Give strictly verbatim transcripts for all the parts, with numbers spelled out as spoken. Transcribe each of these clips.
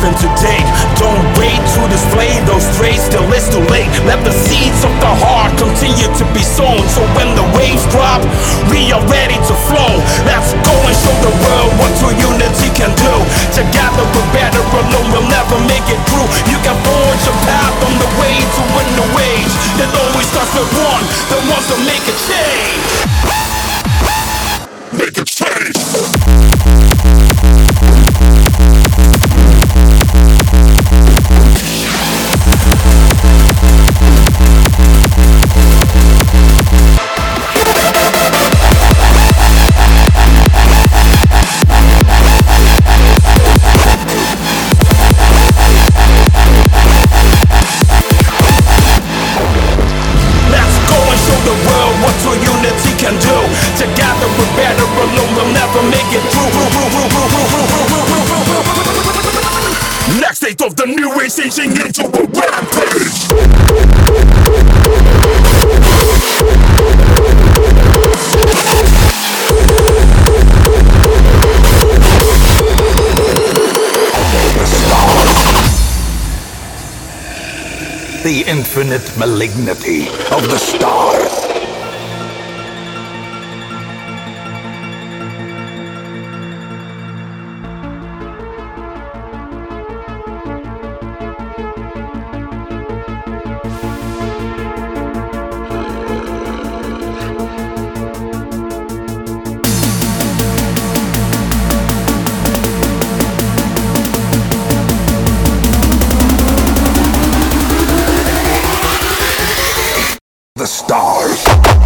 nothing to take. Don't wait to display those traits till it's too late. Let the seeds of the heart continue to be sown, so when the waves drop, we are ready to flow. Let's go and show the world what true unity can do. Together we're better, alone we'll never make it through. You can forge a path on the way to win the wage. It always starts with one that wants to make a change. Make a change. Together we're better, alone we'll never make it through. Next state of the new age, changing into a rampage. The infinite malignity of the stars. The stars.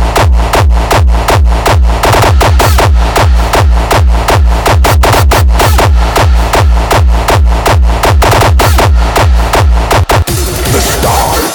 The stars.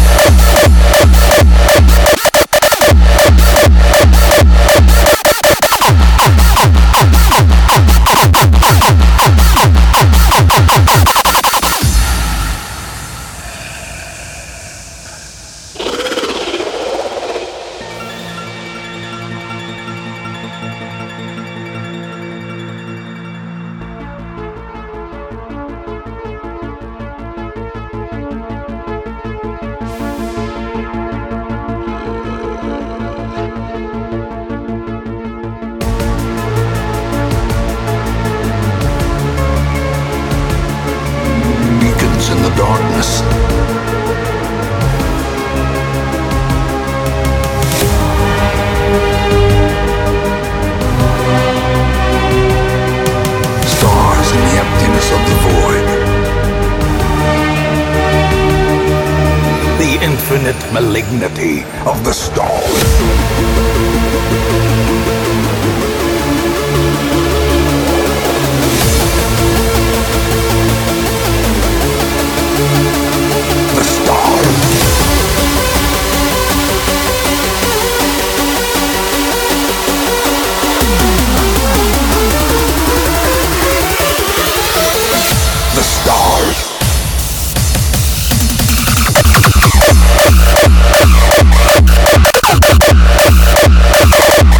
In the darkness. Stars in the emptiness of the void. The infinite malignity of the stars. The stars. The stars.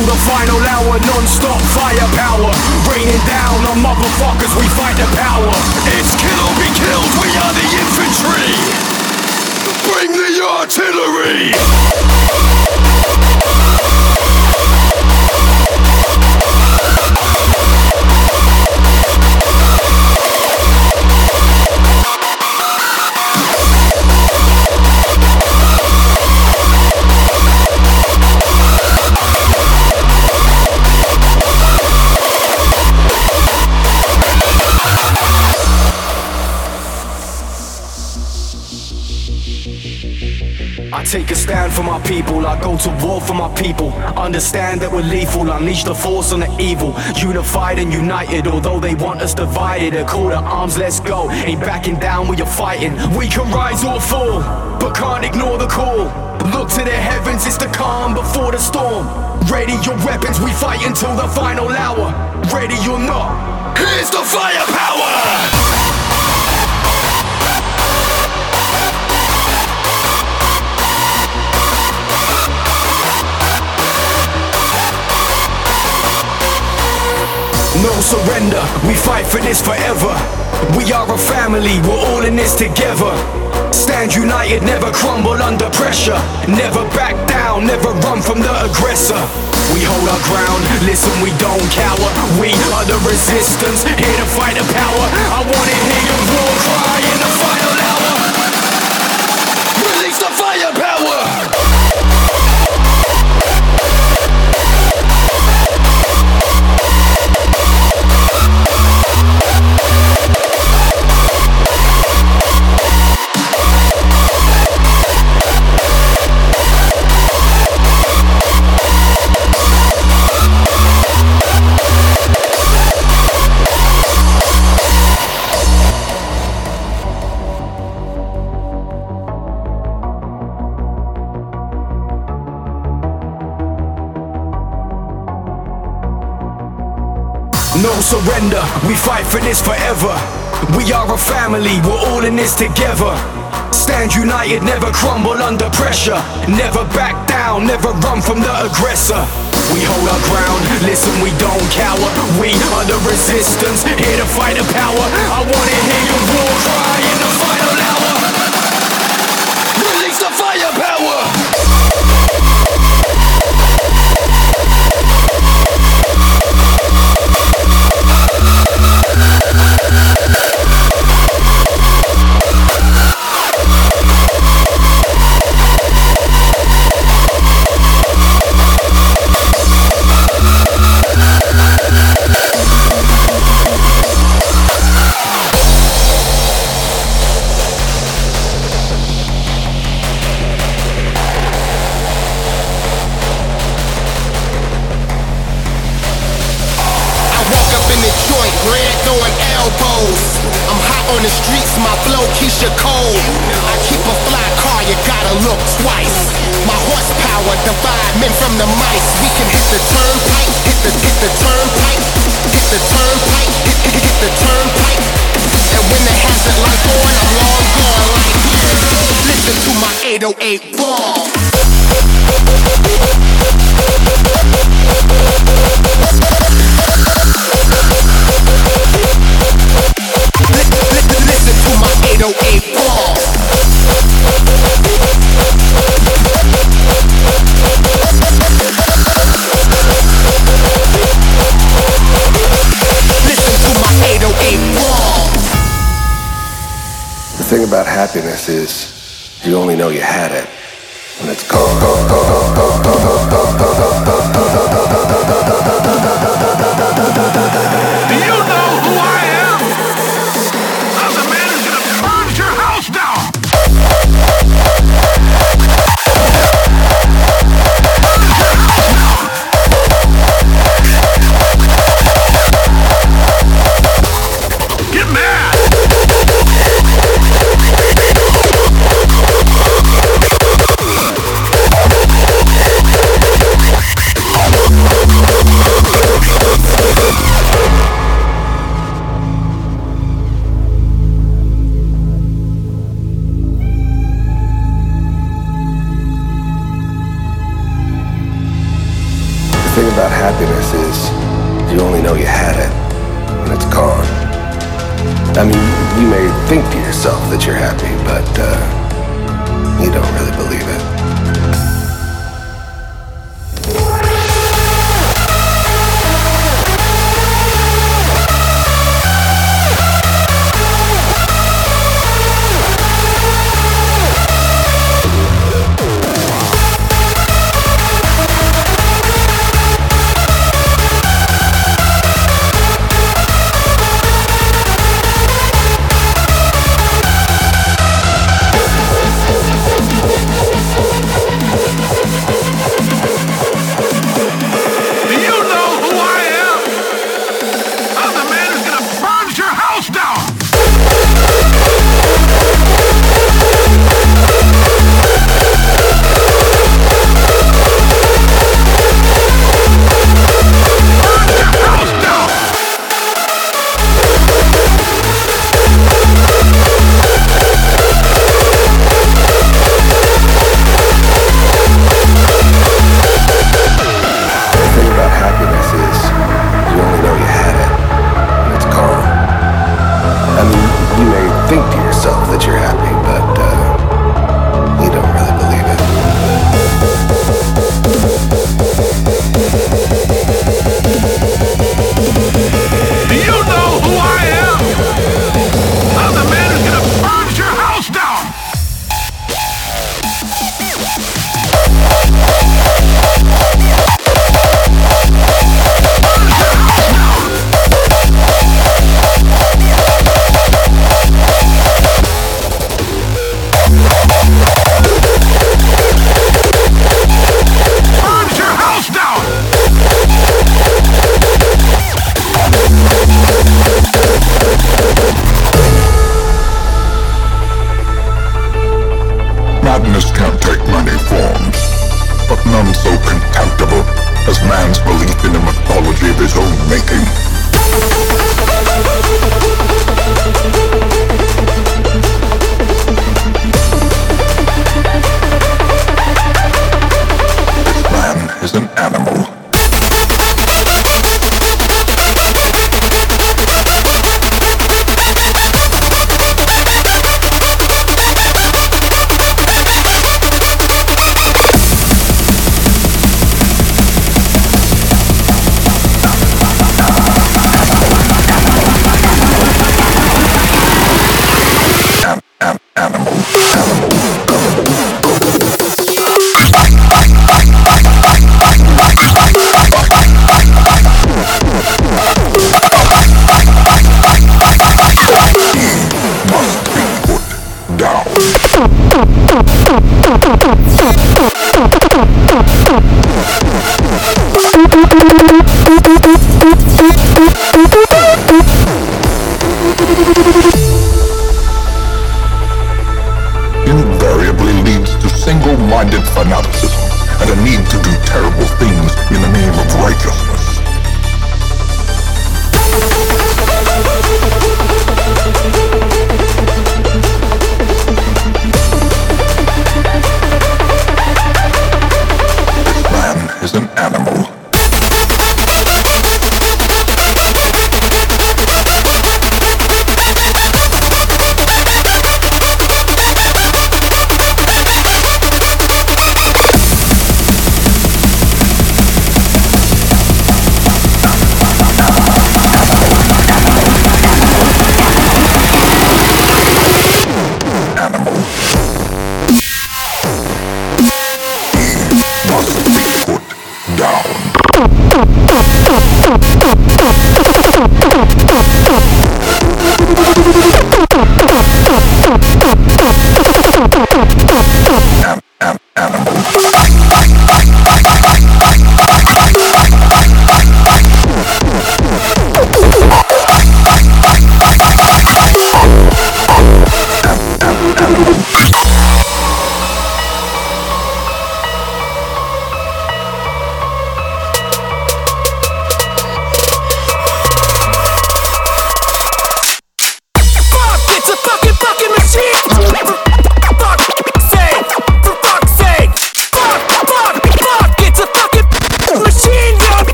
till the final hour. Non-stop firepower, raining down on motherfuckers, we fight the power. It's kill or be killed, we are the infantry. Bring the artillery. I take a stand for my people, I go to war for my people. Understand that we're lethal, unleash the force on the evil. Unified and united, although they want us divided. A call to arms, let's go, ain't backing down when you're fighting. We can rise or fall, but can't ignore the call. Look to the heavens, it's the calm before the storm. Ready your weapons, we fight until the final hour. Ready or not, here's the firepower. No surrender, we fight for this forever. We are a family, we're all in this together. Stand united, never crumble under pressure. Never back down, never run from the aggressor. We hold our ground, listen, we don't cower. We are the resistance, here to fight the power. I wanna hear your war cry in the final hour. Release the firepower. No surrender, we fight for this forever. We are a family, we're all in this together. Stand united, never crumble under pressure. Never back down, never run from the aggressor. We hold our ground, listen, we don't cower. We are the resistance, here to fight the power. I wanna hear your war cry in the final hour. Release the firepower. I'm hot on the streets, my flow keeps you cold. I keep a fly car, you gotta look twice. My horsepower divide men from the mice. We can hit the turnpike, hit the hit the turnpike, hit the turnpike, hit, hit, hit the turnpike. And when the hazard light on, I'm long gone like listen to my eight oh eight ball. Listen to my eight oh eight ball. Listen to my eight oh eight ball. The thing about happiness is you only know you had it when it's gone. gone, gone, gone, gone, gone, gone, gone, Do you know who I am? I'm the man who's gonna burn your house down. Get mad. about happiness is you only know you had it when it's gone. I mean, you may think to yourself that you're happy, but uh, you don't really believe it. Invariably leads to single-minded fanaticism and a need to do terrible things in the name of righteousness. This man is an animal.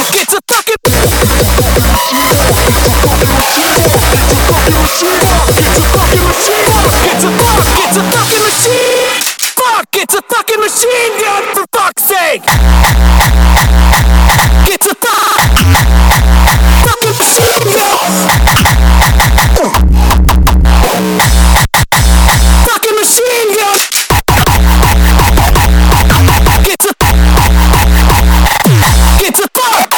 It's a fucking It's a fuck, it's a fucking machine. Fuck, it's a fucking machine gun, for fuck's sake. It's a fuck, fucking machine gun. Fucking machine gun. It's a, it's a fuck.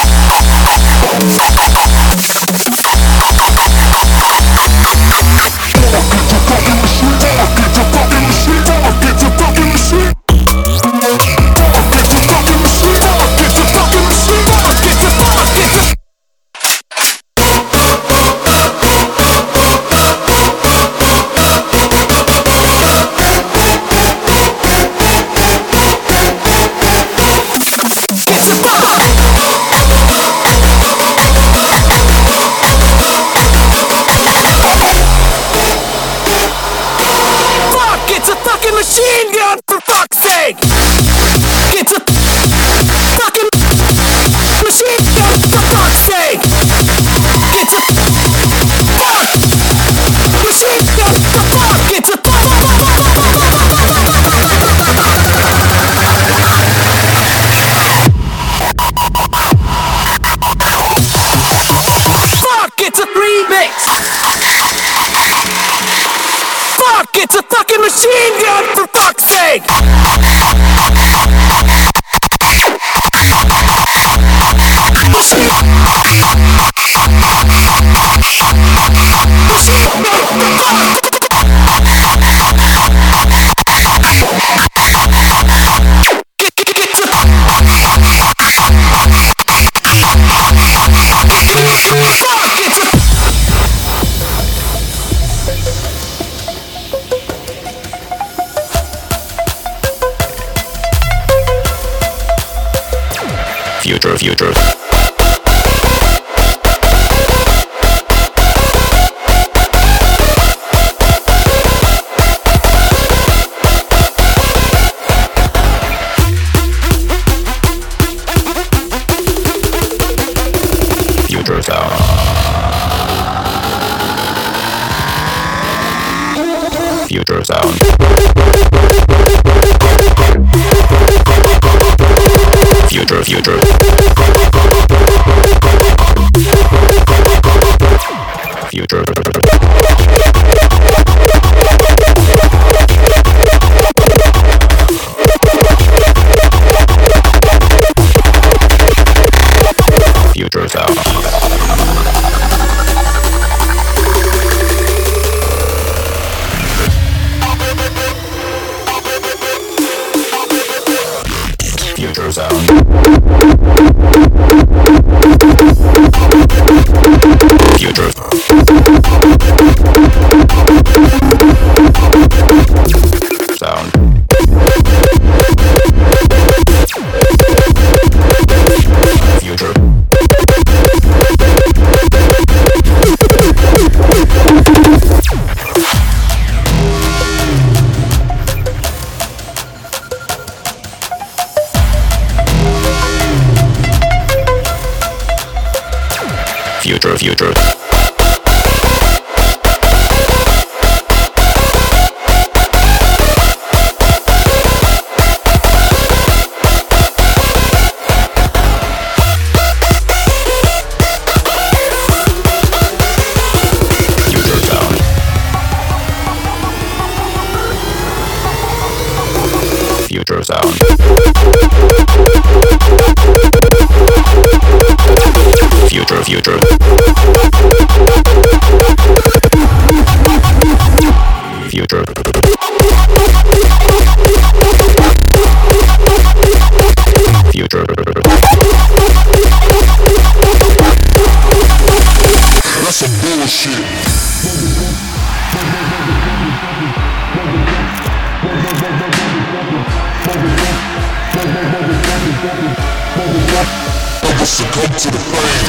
Machine gun, for fuck's sake! It's a fucking machine gun, for fuck's sake! It's a fuck machine gun, for fuck! It's a fuck! It's a remix! Fuck! It's a fucking machine gun, for fuck's sake! Machine, machine gun, for fuck! Get, get, get to fuck! It's a future, future. Future sound. Future sound. Future, future. Future. Future sound. Future sound. Future. Sound. Future. Future, future. Future sound. Future, future. Future. Future. That's some bullshit. Never succumb to the flame.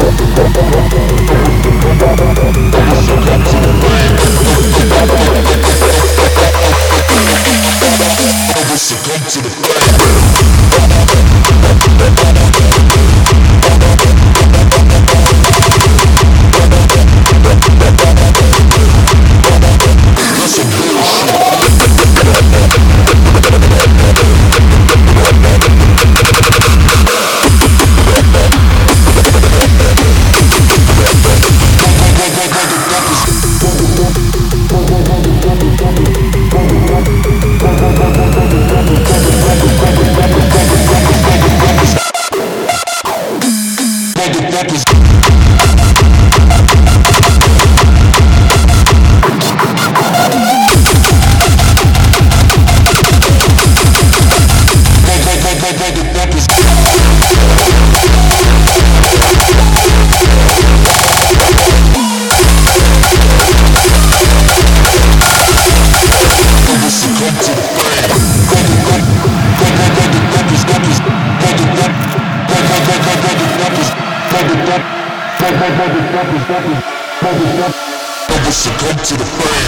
Succumb to the flame.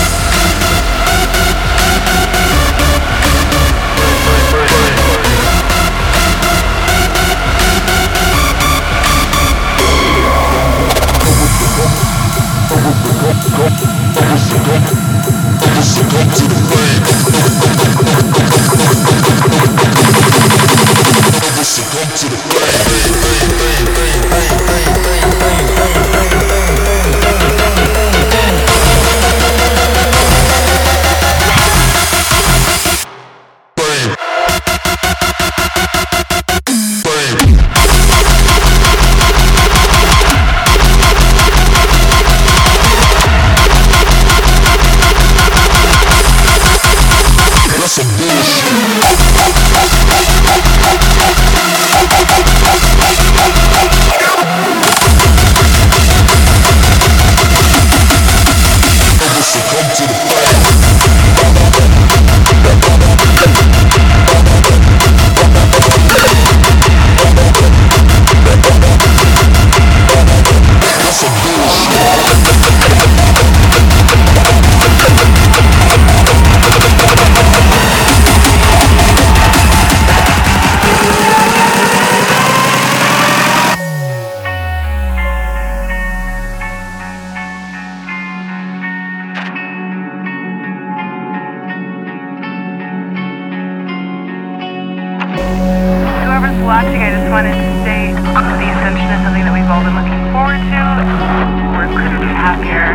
Watching, I just wanted to state the Ascension is something that we've all been looking forward to. We're couldn't be happier.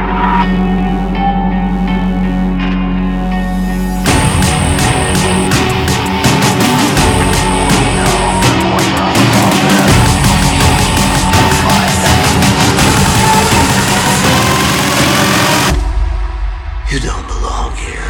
You don't belong here.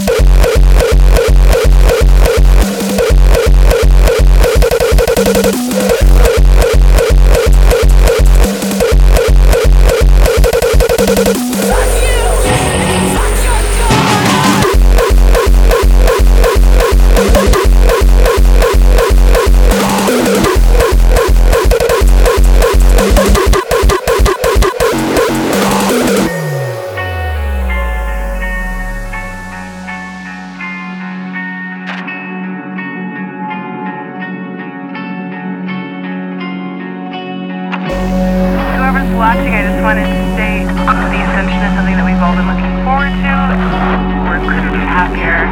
Watching, I just wanted to state the Ascension is something that we've all been looking forward to. We're couldn't be happier.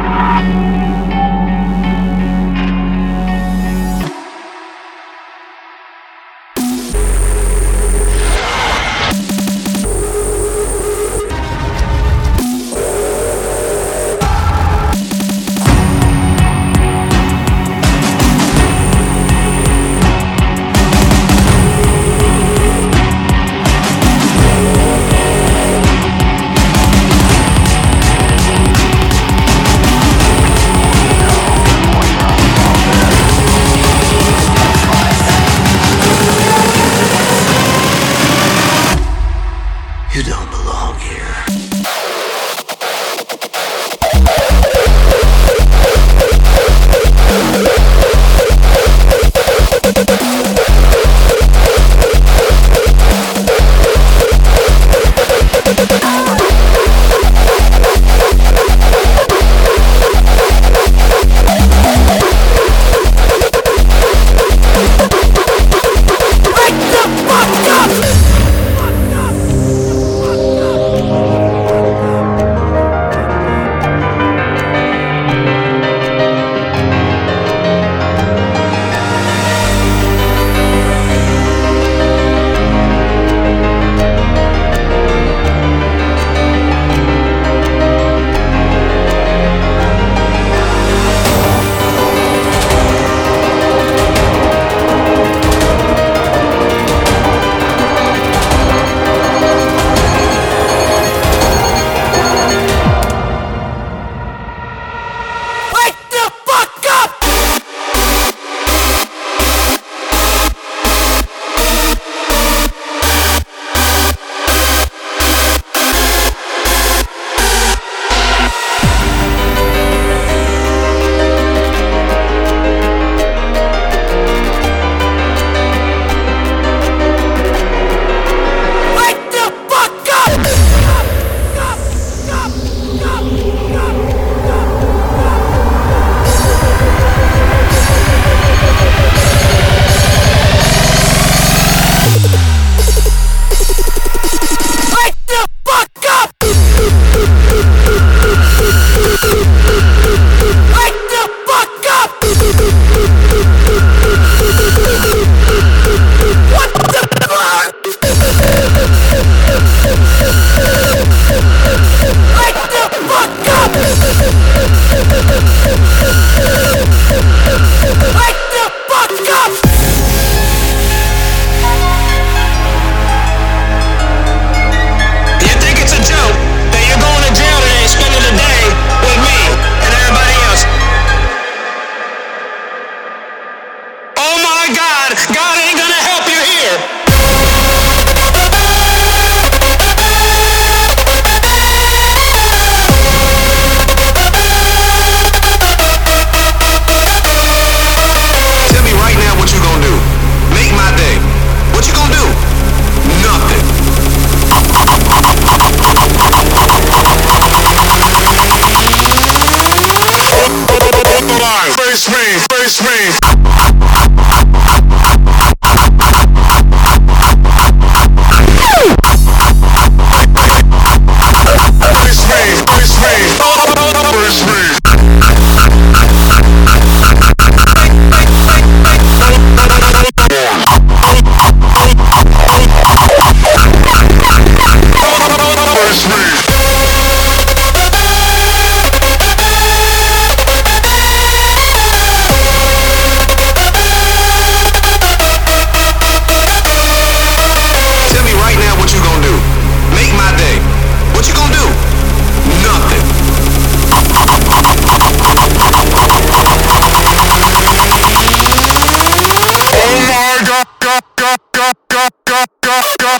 You don't belong here.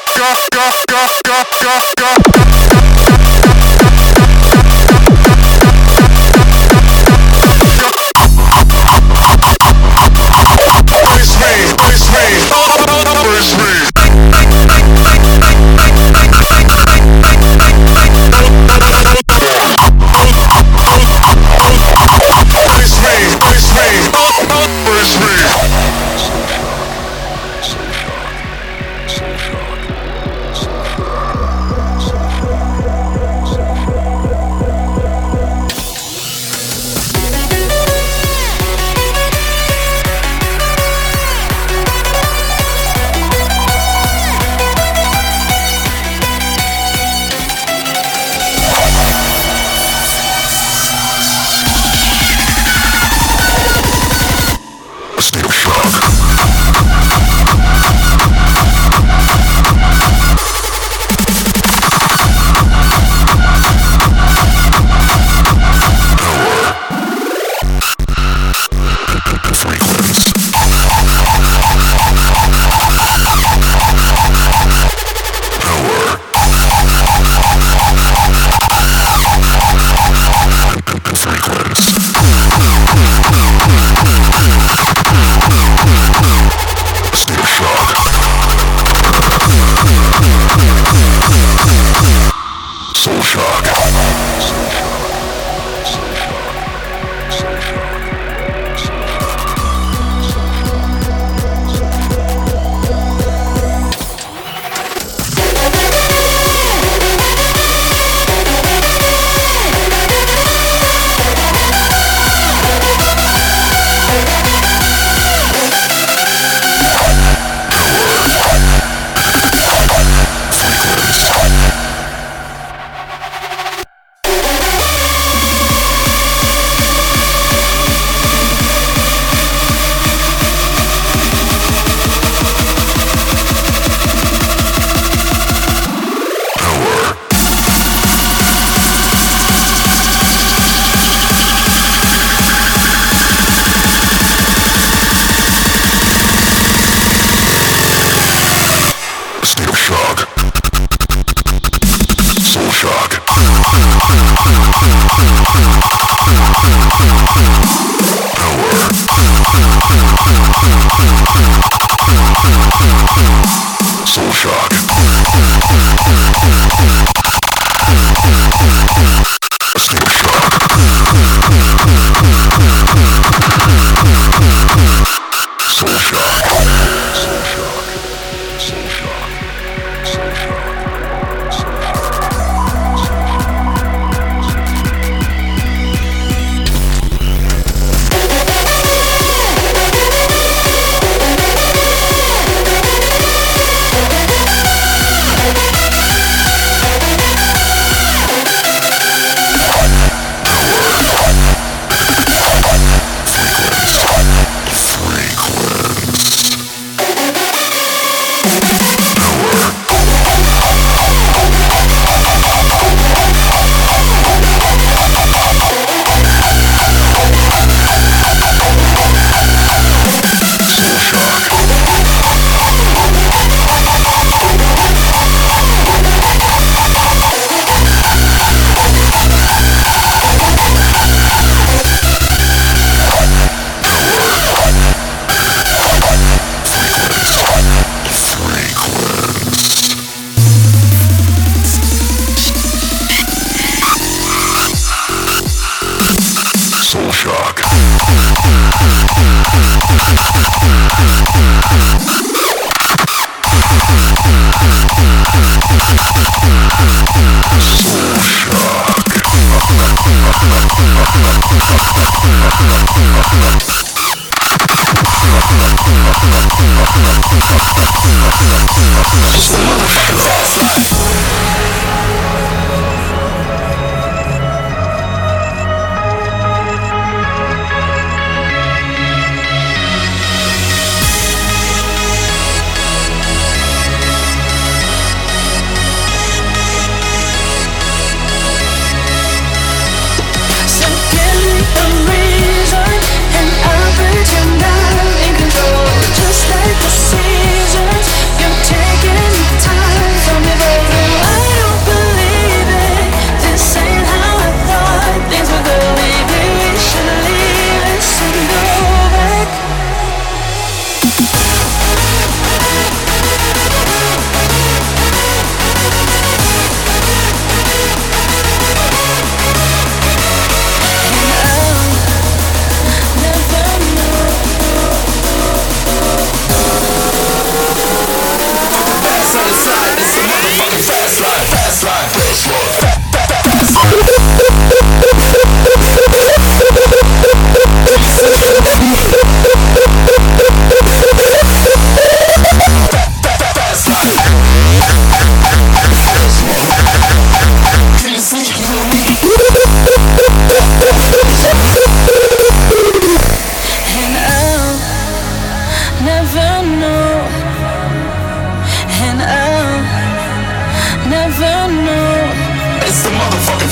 Just like the seasons, you're taking time.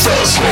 fascinating.